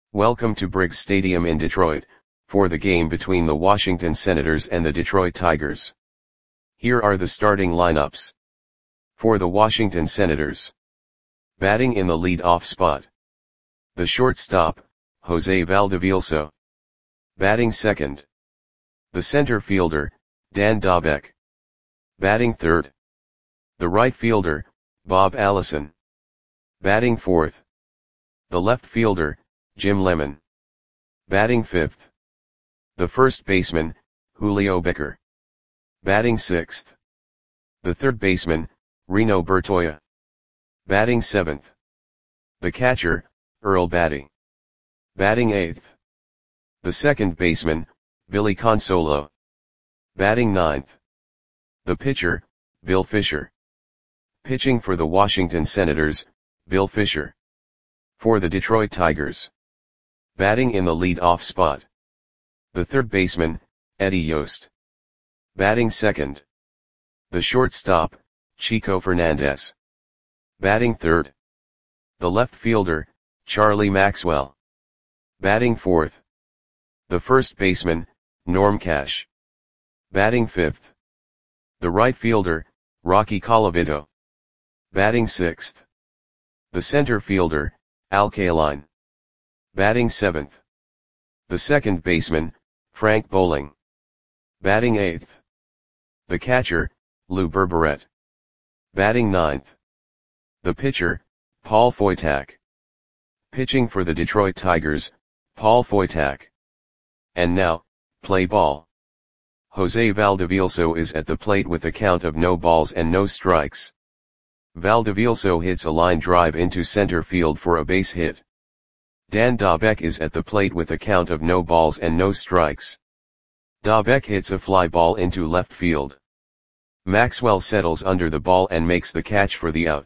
Welcome to Briggs Stadium in Detroit, for the game between the Washington Senators and the Detroit Tigers. Here are the starting lineups. For the Washington Senators. Batting in the lead-off spot. The shortstop, Jose Valdivieso. Batting second. The center fielder, Dan Dobek. Batting third. The right fielder, Bob Allison. Batting fourth. The left fielder, Jim Lemon. Batting fifth. The first baseman, Julio Becker. Batting sixth. The third baseman, Reno Bertoia. Batting seventh. The catcher, Earl Batty. Batting eighth. The second baseman, Billy Consolo. Batting ninth. The pitcher, Bill Fisher. Pitching for the Washington Senators, Bill Fisher. For the Detroit Tigers. Batting in the lead-off spot. The third baseman, Eddie Yost. Batting second. The shortstop, Chico Fernandez. Batting third. The left fielder, Charlie Maxwell. Batting fourth. The first baseman, Norm Cash. Batting fifth. The right fielder, Rocky Colavito. Batting sixth. The center fielder, Al Kaline. Batting seventh. The second baseman, Frank Bowling. Batting eighth. The catcher, Lou Berberet. Batting ninth. The pitcher, Paul Foytak. Pitching for the Detroit Tigers, Paul Foytak. And now, play ball. Jose Valdivieso is at the plate with a count of no balls and no strikes. Valdivieso hits a line drive into center field for a base hit. Dan Dobek is at the plate with a count of no balls and no strikes. Dobek hits a fly ball into left field. Maxwell settles under the ball and makes the catch for the out.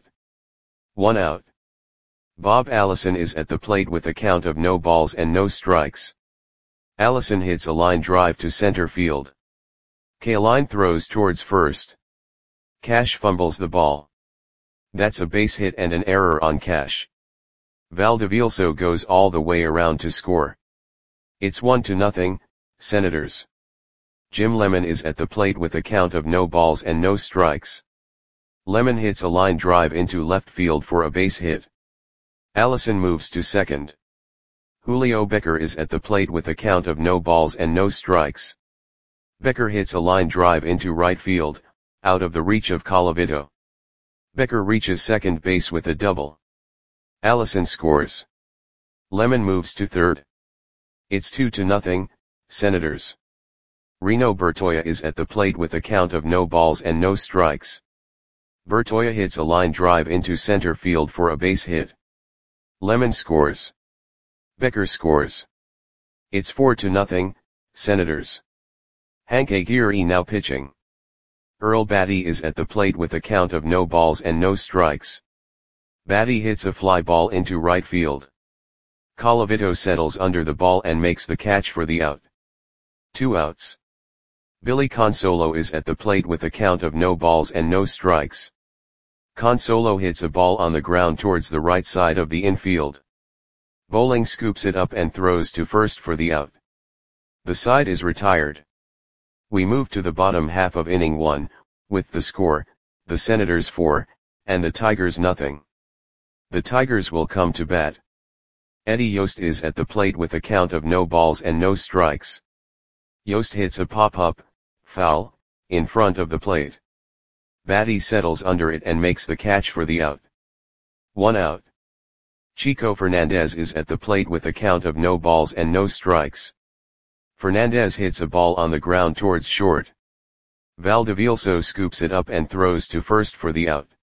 1 out. Bob Allison is at the plate with a count of no balls and no strikes. Allison hits a line drive to center field. Kaline throws towards first. Cash fumbles the ball. That's a base hit and an error on Cash. Valdivieso goes all the way around to score. It's 1-0, Senators. Jim Lemon is at the plate with a count of no balls and no strikes. Lemon hits a line drive into left field for a base hit. Allison moves to second. Julio Becker is at the plate with a count of no balls and no strikes. Becker hits a line drive into right field, out of the reach of Colavito. Becker reaches second base with a double. Allison scores. Lemon moves to third. It's 2-0, Senators. Reno Bertoia is at the plate with a count of no balls and no strikes. Bertoia hits a line drive into center field for a base hit. Lemon scores. Becker scores. It's 4-0, Senators. Hank Aguirre now pitching. Earl Batty is at the plate with a count of no balls and no strikes. Batty hits a fly ball into right field. Colavito settles under the ball and makes the catch for the out. 2 outs. Billy Consolo is at the plate with a count of no balls and no strikes. Consolo hits a ball on the ground towards the right side of the infield. Bowling scoops it up and throws to first for the out. The side is retired. We move to the bottom half of inning 1, with the score, the Senators 4, and the Tigers 0. The Tigers will come to bat. Eddie Yost is at the plate with a count of no balls and no strikes. Yost hits a pop-up, foul, in front of the plate. Batty settles under it and makes the catch for the out. 1 out. Chico Fernandez is at the plate with a count of no balls and no strikes. Fernandez hits a ball on the ground towards short. Valdivieso scoops it up and throws to first for the out.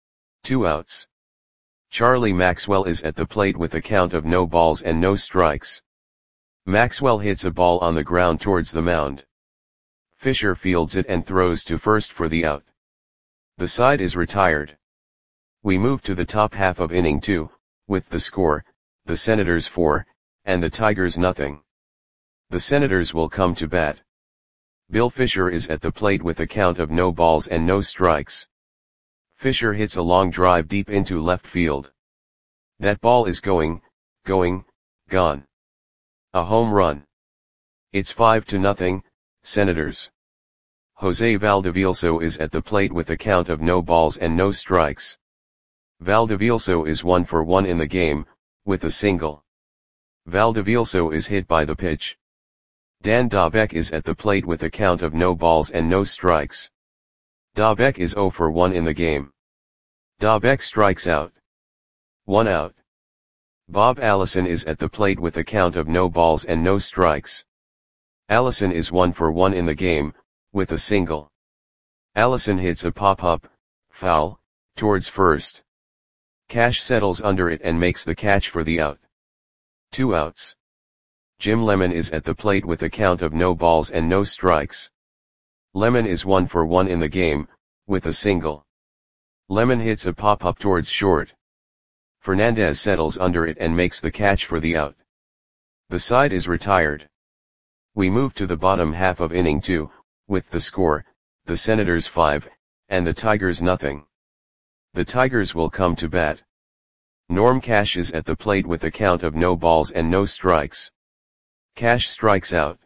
2 outs. Charlie Maxwell is at the plate with a count of no balls and no strikes. Maxwell hits a ball on the ground towards the mound. Fisher fields it and throws to first for the out. The side is retired. We move to the top half of inning 2, with the score, the Senators 4, and the Tigers 0. The Senators will come to bat. Bill Fisher is at the plate with a count of no balls and no strikes. Fisher hits a long drive deep into left field. That ball is gone. A home run. It's 5-0, Senators. Jose Valdevielso is at the plate with a count of no balls and no strikes. Valdevielso is 1 for 1 in the game, with a single. Valdevielso is hit by the pitch. Dan Dobek is at the plate with a count of no balls and no strikes. Dobek is 0 for 1 in the game. Dobek strikes out. 1 out. Bob Allison is at the plate with a count of no balls and no strikes. Allison is 1 for 1 in the game, with a single. Allison hits a pop-up, foul, towards first. Cash settles under it and makes the catch for the out. 2 outs. Jim Lemon is at the plate with a count of no balls and no strikes. Lemon is 1 for 1 in the game, with a single. Lemon hits a pop-up towards short. Fernandez settles under it and makes the catch for the out. The side is retired. We move to the bottom half of inning 2, with the score, the Senators 5, and the Tigers nothing. The Tigers will come to bat. Norm Cash is at the plate with a count of no balls and no strikes. Cash strikes out.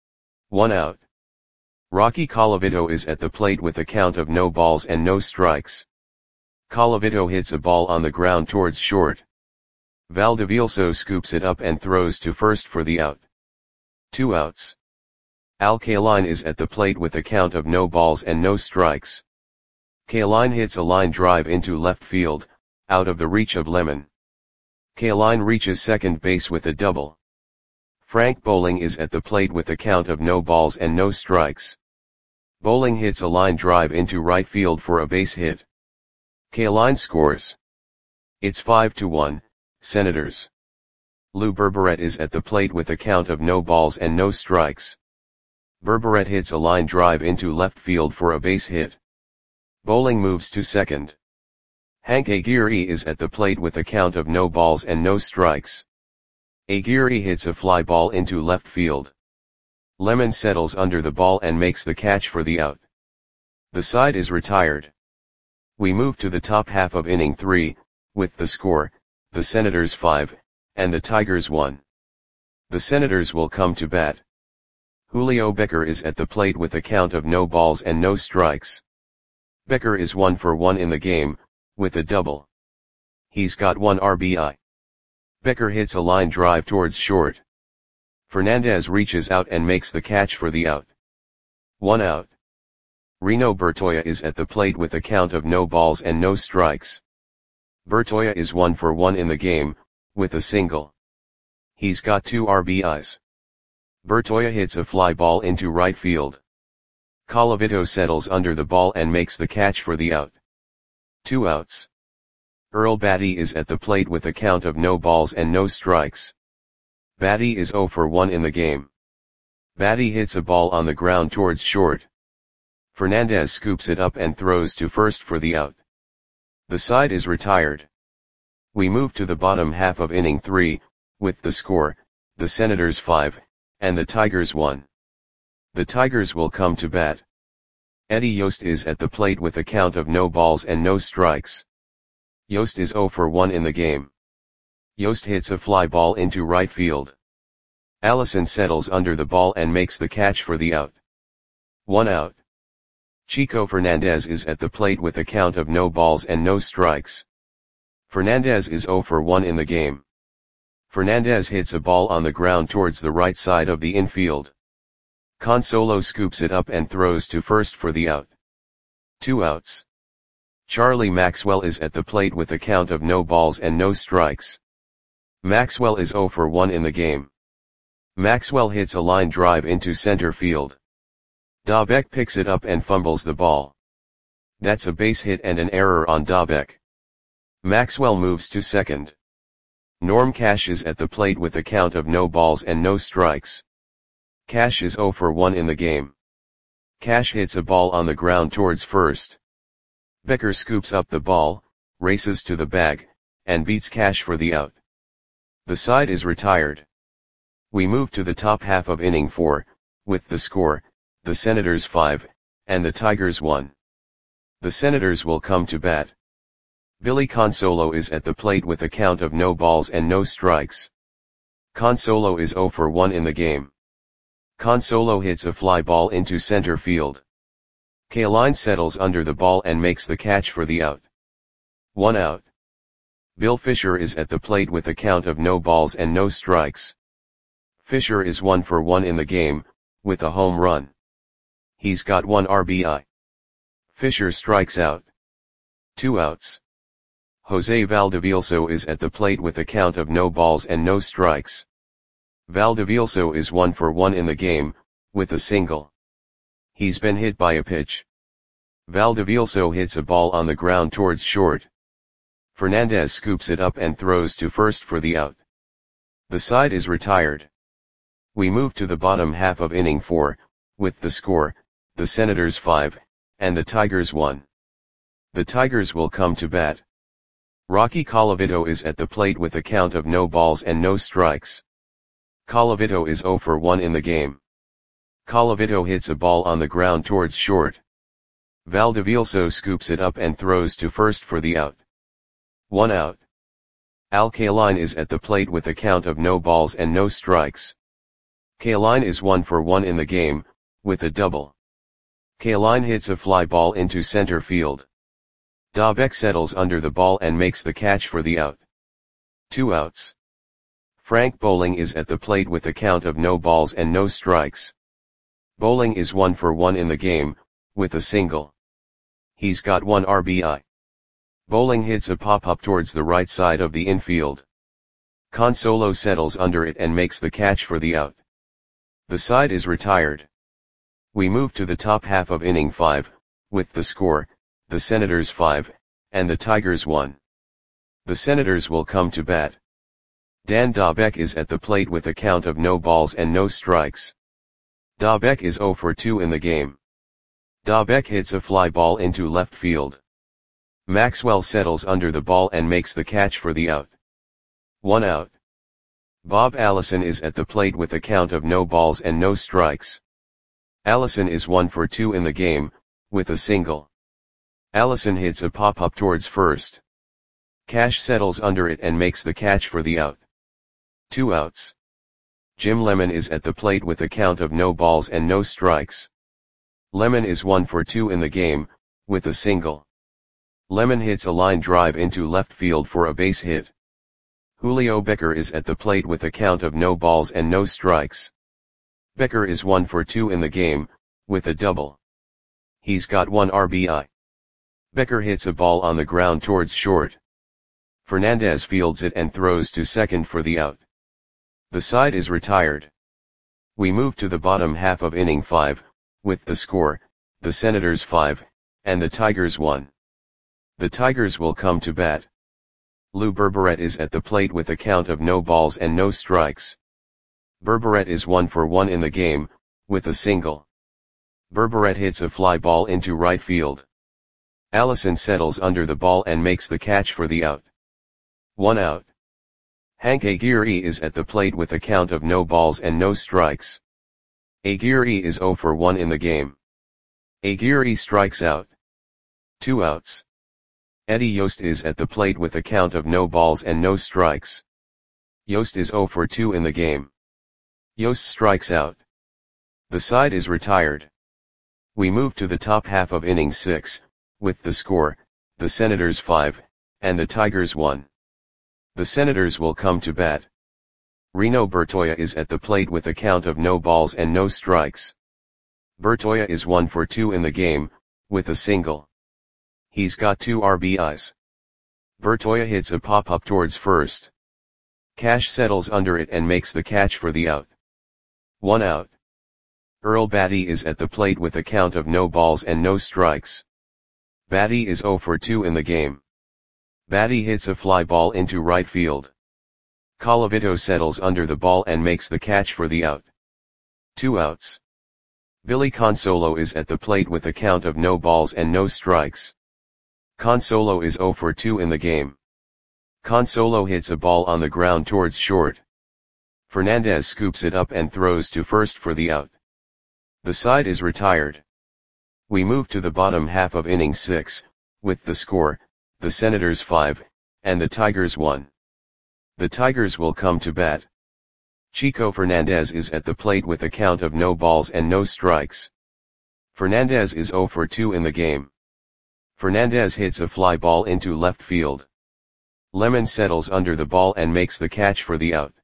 1 out. Rocky Colavito is at the plate with a count of no balls and no strikes. Colavito hits a ball on the ground towards short. Valdevielso scoops it up and throws to first for the out. 2 outs. Al Kaline is at the plate with a count of no balls and no strikes. Kaline hits a line drive into left field, out of the reach of Lemon. Kaline reaches second base with a double. Frank Bowling is at the plate with a count of no balls and no strikes. Bowling hits a line drive into right field for a base hit. Kaline scores. It's 5-1, Senators. Lou Berberet is at the plate with a count of no balls and no strikes. Berberet hits a line drive into left field for a base hit. Bowling moves to second. Hank Aguirre is at the plate with a count of no balls and no strikes. Aguirre hits a fly ball into left field. Lemon settles under the ball and makes the catch for the out. The side is retired. We move to the top half of inning 3, with the score, the Senators 5, and the Tigers 1. The Senators will come to bat. Julio Becker is at the plate with a count of no balls and no strikes. Becker is 1 for 1 in the game, with a double. He's got 1 RBI. Becker hits a line drive towards short. Fernandez reaches out and makes the catch for the out. 1 out. Reno Bertoya is at the plate with a count of no balls and no strikes. Bertoya is 1 for 1 in the game, with a single. He's got 2 RBIs. Bertoya hits a fly ball into right field. Colavito settles under the ball and makes the catch for the out. 2 outs. Earl Batty is at the plate with a count of no balls and no strikes. Batty is 0 for 1 in the game. Batty hits a ball on the ground towards short. Fernandez scoops it up and throws to first for the out. The side is retired. We move to the bottom half of inning 3, with the score, the Senators 5, and the Tigers 1. The Tigers will come to bat. Eddie Yost is at the plate with a count of no balls and no strikes. Yost is 0 for 1 in the game. Yost hits a fly ball into right field. Allison settles under the ball and makes the catch for the out. 1 out. Chico Fernandez is at the plate with a count of no balls and no strikes. Fernandez is 0 for 1 in the game. Fernandez hits a ball on the ground towards the right side of the infield. Consolo scoops it up and throws to first for the out. 2 outs. Charlie Maxwell is at the plate with a count of no balls and no strikes. Maxwell is 0 for 1 in the game. Maxwell hits a line drive into center field. Dobek picks it up and fumbles the ball. That's a base hit and an error on Dobek. Maxwell moves to second. Norm Cash is at the plate with a count of no balls and no strikes. Cash is 0 for 1 in the game. Cash hits a ball on the ground towards first. Becker scoops up the ball, races to the bag, and beats Cash for the out. The side is retired. We move to the top half of inning 4, with the score, the Senators 5, and the Tigers 1. The Senators will come to bat. Billy Consolo is at the plate with a count of no balls and no strikes. Consolo is 0 for 1 in the game. Consolo hits a fly ball into center field. Kaline settles under the ball and makes the catch for the out. 1 out. Bill Fisher is at the plate with a count of no balls and no strikes. Fisher is 1 for 1 in the game, with a home run. He's got 1 RBI. Fisher strikes out. 2 outs. Jose Valdevielso is at the plate with a count of no balls and no strikes. Valdevielso is 1 for 1 in the game, with a single. He's been hit by a pitch. Valdevielso hits a ball on the ground towards short. Fernandez scoops it up and throws to first for the out. The side is retired. We move to the bottom half of inning 4, with the score, the Senators 5, and the Tigers 1. The Tigers will come to bat. Rocky Colavito is at the plate with a count of no balls and no strikes. Colavito is 0 for 1 in the game. Colavito hits a ball on the ground towards short. Valdevielso scoops it up and throws to first for the out. 1 out. Al Kaline is at the plate with a count of no balls and no strikes. Kaline is 1 for 1 in the game, with a double. Kaline hits a fly ball into center field. Dobek settles under the ball and makes the catch for the out. 2 outs. Frank Bowling is at the plate with a count of no balls and no strikes. Bowling is 1 for 1 in the game, with a single. He's got 1 RBI. Bowling hits a pop-up towards the right side of the infield. Consolo settles under it and makes the catch for the out. The side is retired. We move to the top half of inning 5, with the score, the Senators 5, and the Tigers 1. The Senators will come to bat. Dan Dobek is at the plate with a count of no balls and no strikes. Dobek is 0 for 2 in the game. Dobek hits a fly ball into left field. Maxwell settles under the ball and makes the catch for the out. 1 out. Bob Allison is at the plate with a count of no balls and no strikes. Allison is 1 for 2 in the game, with a single. Allison hits a pop-up towards first. Cash settles under it and makes the catch for the out. 2 outs. Jim Lemon is at the plate with a count of no balls and no strikes. Lemon is 1 for 2 in the game, with a single. Lemon hits a line drive into left field for a base hit. Julio Becker is at the plate with a count of no balls and no strikes. Becker is 1 for 2 in the game, with a double. He's got 1 RBI. Becker hits a ball on the ground towards short. Fernandez fields it and throws to second for the out. The side is retired. We move to the bottom half of inning 5, with the score, the Senators 5, and the Tigers 1. The Tigers will come to bat. Lou Berberet is at the plate with a count of no balls and no strikes. Berberet is 1 for 1 in the game, with a single. Berberet hits a fly ball into right field. Allison settles under the ball and makes the catch for the out. 1 out. Hank Aguirre is at the plate with a count of no balls and no strikes. Aguirre is 0 for 1 in the game. Aguirre strikes out. 2 outs. Eddie Yost is at the plate with a count of no balls and no strikes. Yost is 0 for 2 in the game. Yost strikes out. The side is retired. We move to the top half of inning 6, with the score, the Senators 5, and the Tigers 1. The Senators will come to bat. Reno Bertoia is at the plate with a count of no balls and no strikes. Bertoia is 1 for 2 in the game, with a single. He's got 2 RBIs. Bertoia hits a pop-up towards first. Cash settles under it and makes the catch for the out. 1 out. Earl Batty is at the plate with a count of no balls and no strikes. Batty is 0 for 2 in the game. Batty hits a fly ball into right field. Colavito settles under the ball and makes the catch for the out. 2 outs. Billy Consolo is at the plate with a count of no balls and no strikes. Consolo is 0 for 2 in the game. Consolo hits a ball on the ground towards short. Fernandez scoops it up and throws to first for the out. The side is retired. We move to the bottom half of inning 6, with the score, the Senators 5, and the Tigers 1. The Tigers will come to bat. Chico Fernandez is at the plate with a count of no balls and no strikes. Fernandez is 0 for 2 in the game. Fernandez hits a fly ball into left field. Lemon settles under the ball and makes the catch for the out.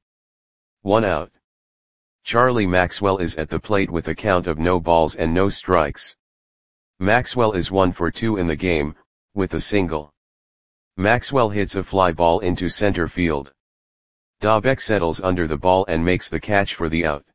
1 out. Charlie Maxwell is at the plate with a count of no balls and no strikes. Maxwell is 1 for 2 in the game, with a single. Maxwell hits a fly ball into center field. Dobek settles under the ball and makes the catch for the out.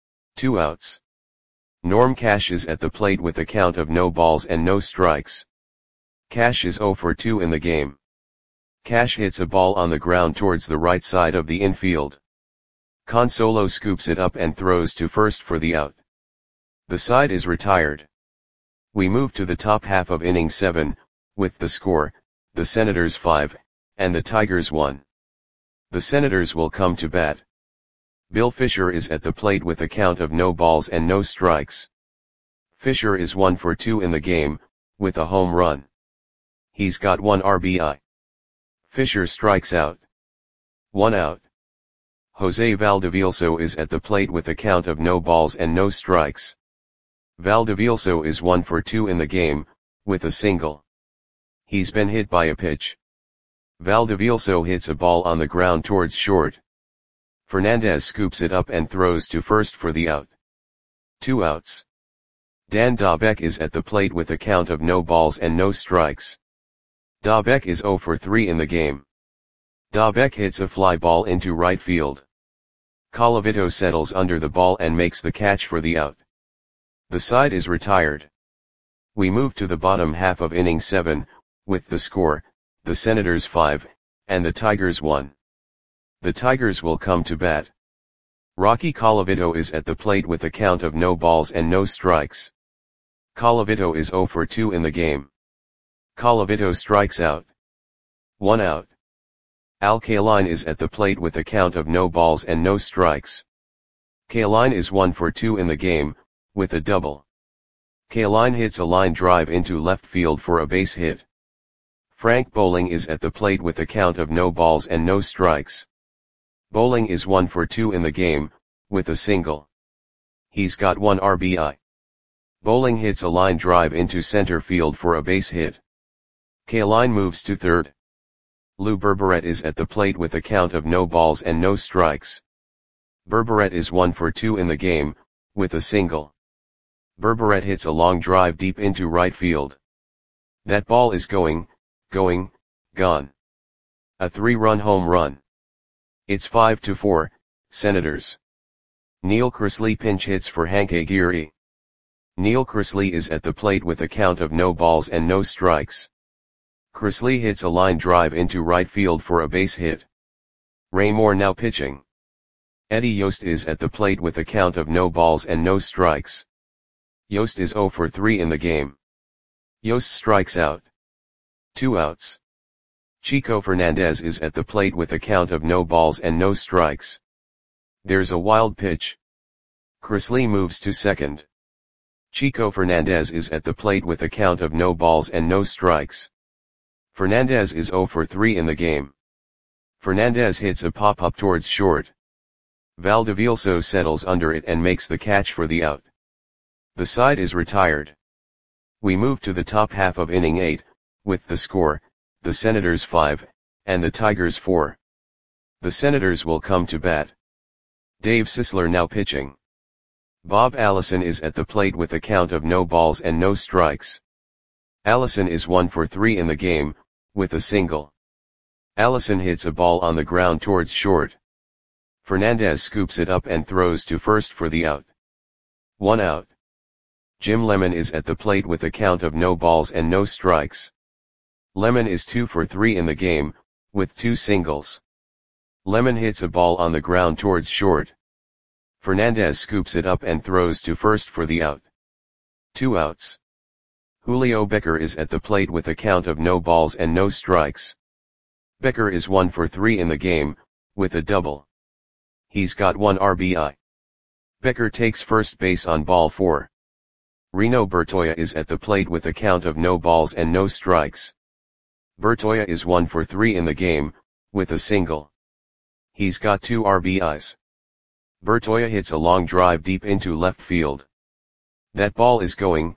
2 outs. Norm Cash is at the plate with a count of no balls and no strikes. Cash is 0 for 2 in the game. Cash hits a ball on the ground towards the right side of the infield. Consolo scoops it up and throws to first for the out. The side is retired. We move to the top half of inning 7, with the score, the Senators 5, and the Tigers 1. The Senators will come to bat. Bill Fisher is at the plate with a count of no balls and no strikes. Fisher is 1 for 2 in the game, with a home run. He's got 1 RBI. Fisher strikes out. 1 out. Jose Valdevielso is at the plate with a count of no balls and no strikes. Valdevielso is 1 for 2 in the game, with a single. He's been hit by a pitch. Valdevielso hits a ball on the ground towards short. Fernandez scoops it up and throws to first for the out. 2 outs. Dan Dobek is at the plate with a count of no balls and no strikes. Dobek is 0 for 3 in the game. Dobek hits a fly ball into right field. Colavito settles under the ball and makes the catch for the out. The side is retired. We move to the bottom half of inning 7, with the score, the Senators 5, and the Tigers 1. The Tigers will come to bat. Rocky Colavito is at the plate with a count of no balls and no strikes. Colavito is 0 for 2 in the game. Colavito strikes out. 1 out. Al Kaline is at the plate with a count of no balls and no strikes. Kaline is 1 for 2 in the game, with a double. Kaline hits a line drive into left field for a base hit. Frank Bowling is at the plate with a count of no balls and no strikes. Bowling is 1 for 2 in the game, with a single. He's got 1 RBI. Bowling hits a line drive into center field for a base hit. Kaline moves to third. Lou Berberet is at the plate with a count of no balls and no strikes. Berberet is 1 for 2 in the game, with a single. Berberet hits a long drive deep into right field. That ball is gone. A 3-run home run. It's 5-4, Senators. Neil Chrisley pinch hits for Hank Aguirre. Neil Chrisley is at the plate with a count of no balls and no strikes. Chrisley hits a line drive into right field for a base hit. Ray Moore now pitching. Eddie Yost is at the plate with a count of no balls and no strikes. Yost is 0 for 3 in the game. Yost strikes out. 2 outs. Chico Fernandez is at the plate with a count of no balls and no strikes. There's a wild pitch. Chrisley moves to second. Chico Fernandez is at the plate with a count of no balls and no strikes. Fernandez is 0 for 3 in the game. Fernandez hits a pop-up towards short. Valdevielso settles under it and makes the catch for the out. The side is retired. We move to the top half of inning 8, with the score, the Senators 5, and the Tigers 4. The Senators will come to bat. Dave Sisler now pitching. Bob Allison is at the plate with a count of no balls and no strikes. Allison is 1 for 3 in the game, with a single. Allison hits a ball on the ground towards short. Fernandez scoops it up and throws to first for the out. 1 out. Jim Lemon is at the plate with a count of no balls and no strikes. Lemon is 2 for 3 in the game, with 2 singles. Lemon hits a ball on the ground towards short. Fernandez scoops it up and throws to first for the out. 2 outs. Julio Becker is at the plate with a count of no balls and no strikes. Becker is 1 for 3 in the game, with a double. He's got 1 RBI. Becker takes first base on ball 4. Reno Bertoia is at the plate with a count of no balls and no strikes. Bertoia is 1 for 3 in the game, with a single. He's got 2 RBIs. Bertoia hits a long drive deep into left field. That ball is gone.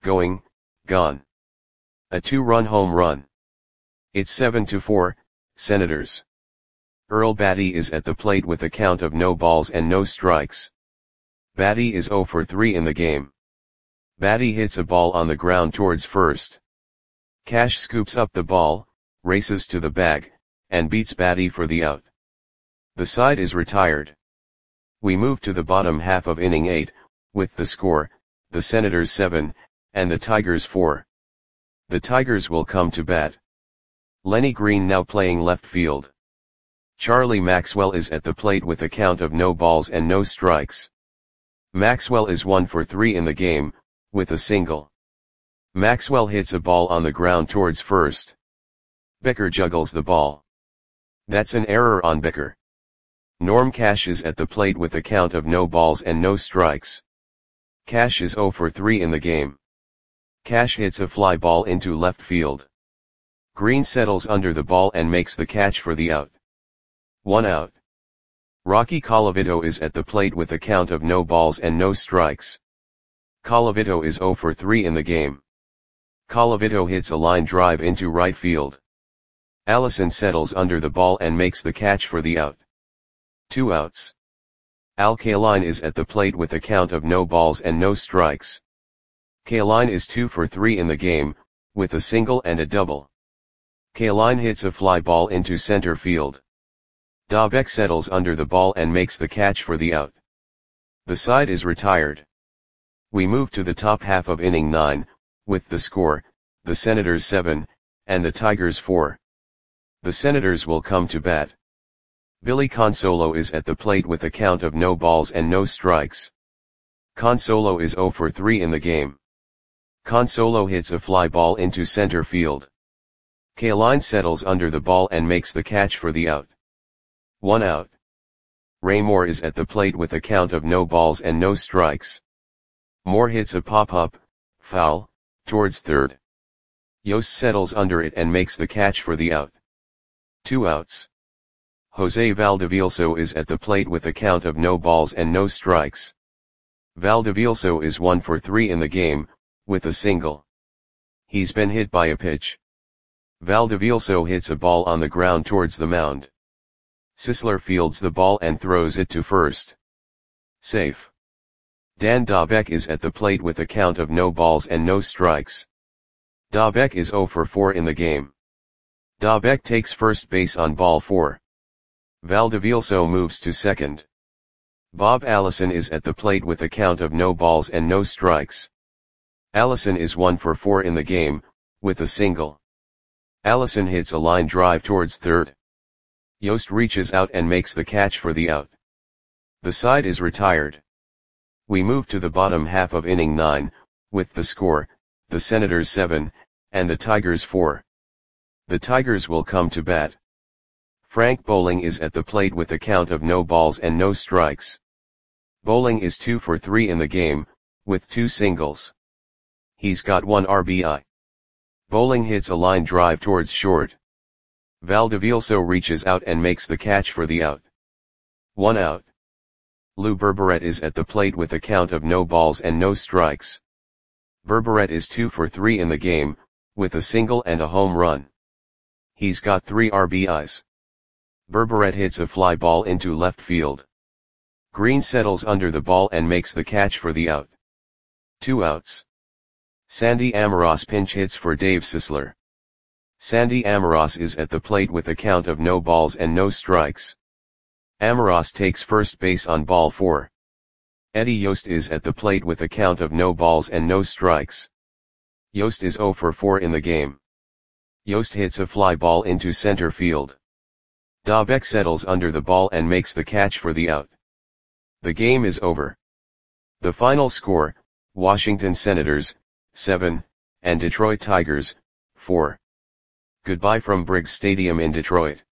A 2-run home run. It's 7-4, Senators. Earl Battey is at the plate with a count of no balls and no strikes. Battey is 0 for 3 in the game. Battey hits a ball on the ground towards first. Cash scoops up the ball, races to the bag, and beats Battey for the out. The side is retired. We move to the bottom half of inning 8, with the score, the Senators 7, and the Tigers 4. The Tigers will come to bat. Lenny Green now playing left field. Charlie Maxwell is at the plate with a count of no balls and no strikes. Maxwell is 1 for 3 in the game, with a single. Maxwell hits a ball on the ground towards first. Becker juggles the ball. That's an error on Becker. Norm Cash is at the plate with a count of no balls and no strikes. Cash is 0 for 3 in the game. Cash hits a fly ball into left field. Green settles under the ball and makes the catch for the out. 1 out. Rocky Colavito is at the plate with a count of no balls and no strikes. Colavito is 0 for 3 in the game. Colavito hits a line drive into right field. Allison settles under the ball and makes the catch for the out. 2 outs. Al Kaline is at the plate with a count of no balls and no strikes. Kaline is 2 for 3 in the game, with a single and a double. Kaline hits a fly ball into center field. Dobek settles under the ball and makes the catch for the out. The side is retired. We move to the top half of inning 9, with the score, the Senators 7, and the Tigers 4. The Senators will come to bat. Billy Consolo is at the plate with a count of no balls and no strikes. Consolo is 0 for 3 in the game. Consolo hits a fly ball into center field. Kaline settles under the ball and makes the catch for the out. 1 out. Ray Moore is at the plate with a count of no balls and no strikes. Moore hits a pop-up, foul, towards third. Yost settles under it and makes the catch for the out. 2 outs. Jose Valdevielso is at the plate with a count of no balls and no strikes. Valdevielso is 1 for 3 in the game, with a single. He's been hit by a pitch. Valdevielso hits a ball on the ground towards the mound. Sisler fields the ball and throws it to first. Safe. Dan Dobek is at the plate with a count of no balls and no strikes. Dobek is 0 for 4 in the game. Dobek takes first base on ball 4. Valdevielso moves to second. Bob Allison is at the plate with a count of no balls and no strikes. Allison is 1 for 4 in the game, with a single. Allison hits a line drive towards third. Yost reaches out and makes the catch for the out. The side is retired. We move to the bottom half of inning 9, with the score, the Senators 7, and the Tigers 4. The Tigers will come to bat. Frank Bowling is at the plate with a count of no balls and no strikes. Bowling is 2 for 3 in the game, with 2 singles. He's got 1 RBI. Bowling hits a line drive towards short. Valdevielso reaches out and makes the catch for the out. 1 out. Lou Berberet is at the plate with a count of no balls and no strikes. Berberet is 2 for 3 in the game, with a single and a home run. He's got 3 RBIs. Berberet hits a fly ball into left field. Green settles under the ball and makes the catch for the out. 2 outs. Sandy Amoros pinch hits for Dave Sisler. Sandy Amoros is at the plate with a count of no balls and no strikes. Amoros takes first base on ball 4. Eddie Yost is at the plate with a count of no balls and no strikes. Yost is 0 for 4 in the game. Yost hits a fly ball into center field. Dobek settles under the ball and makes the catch for the out. The game is over. The final score, Washington Senators, 7, and Detroit Tigers, 4. Goodbye from Briggs Stadium in Detroit.